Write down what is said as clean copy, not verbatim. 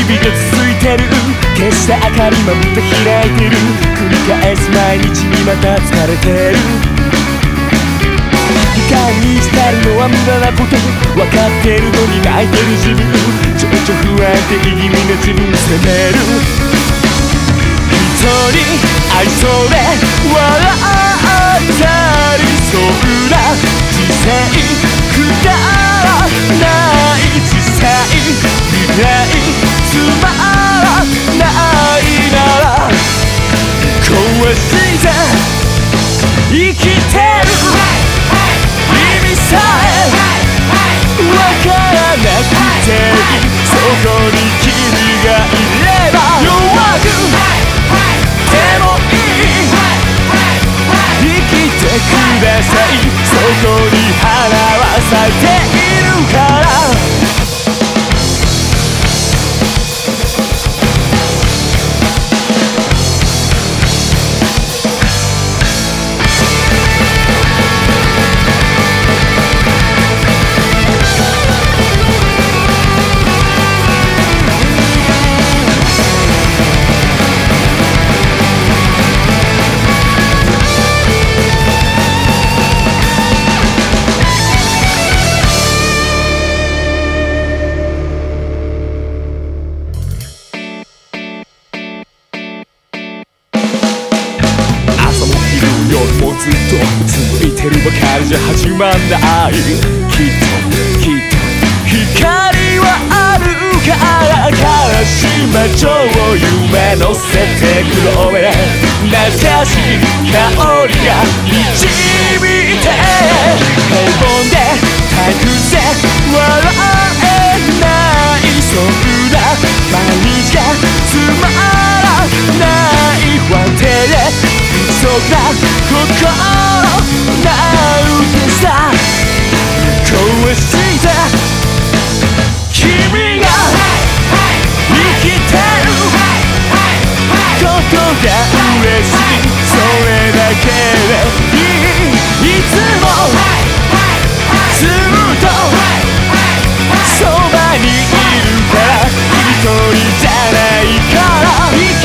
々が続いてる。消した明かりまた開いてる。繰り返す毎日にまた疲れてる。時間に浸るのは無駄なこと、分かってるのに泣いてる自分、情緒不安定気味な自分責める。人に愛想で笑ったりそうな人生くだらない小さい未来つまらないなら壊して生きてる意味さえわからなくてそこに君がいれば弱くでもいい生きてください。そこに花は咲いているからもうずっと続いてるばかりじゃ始まんない。きっと光はあるから悲しい街を夢乗せてくロメ懐かしい香りが導いて平凡で退屈で笑えないそんな毎日がつまらない不安定でそんな心なんてさ壊して君が生きてることが嬉しい。それだけでいい。いつもずっとそばにいるから一人じゃないから